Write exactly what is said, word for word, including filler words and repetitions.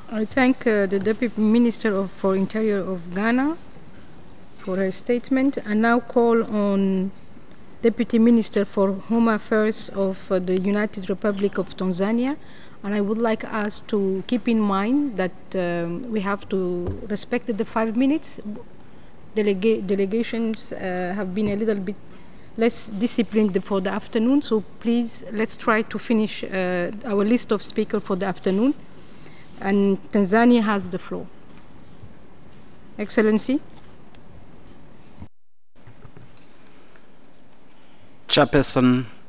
I thank uh, the Deputy Minister of, for Interior of Ghana for her statement, and now call on Deputy Minister for Home Affairs of uh, the United Republic of Tanzania. And I would like us to keep in mind that um, we have to respect the five minutes. Delega delegations uh, have been a little bit less disciplined for the afternoon, so please let's try to finish uh, our list of speakers for the afternoon. And Tanzania has the floor. Excellency. Chairperson